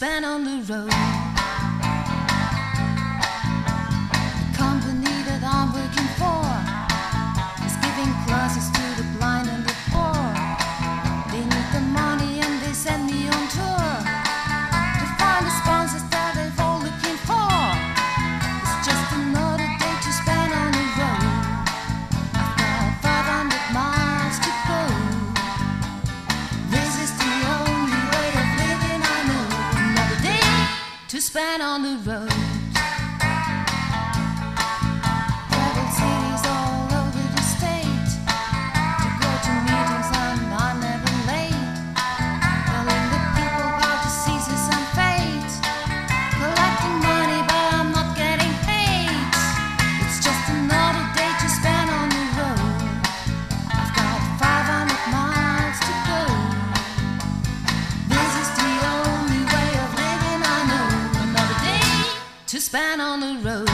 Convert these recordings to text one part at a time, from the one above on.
spend on the road. The company that I'm working for is giving classes to the blind and the poor. They need the money and they send me on tour to find the sponsors that they're all looking for. It's just another day to spend on the road. I've got 500 miles to go. This is the only way of living I know. Another day to spend on the road. Travel cities all over the state to go to meetings and I'm never late. Telling the people about diseases and fate. Collecting money but I'm not getting paid. It's just another day to spend on the road. I've got 500 miles to go. This is the only way of living I know. Another day to spend on the road.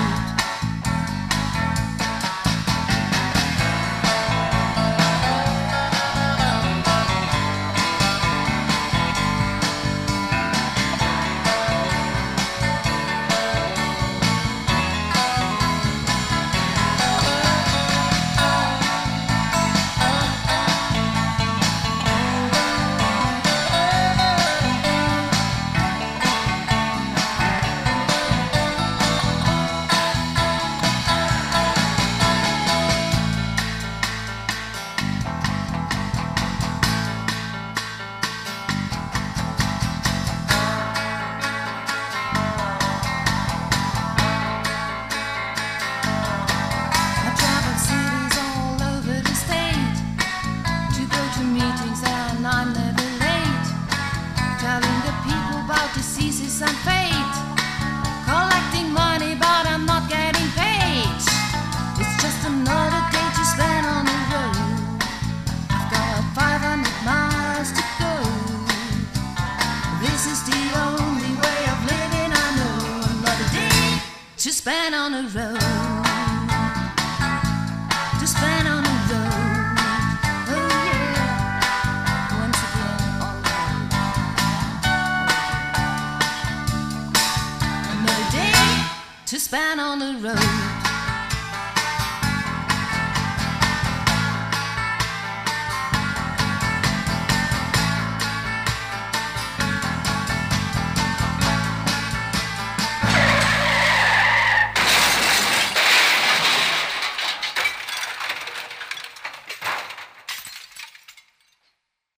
I travel cities all over the state to go to meetings and I'm never late. Telling the people about diseases and fate. Collecting money but I'm not getting paid. It's just another day to spend on the road. I've got 500 miles to go. This is the only way of living I know. Another day to spend on the road. To spend on the road. Oh yeah. Once again on the road. Another day to spend on the road.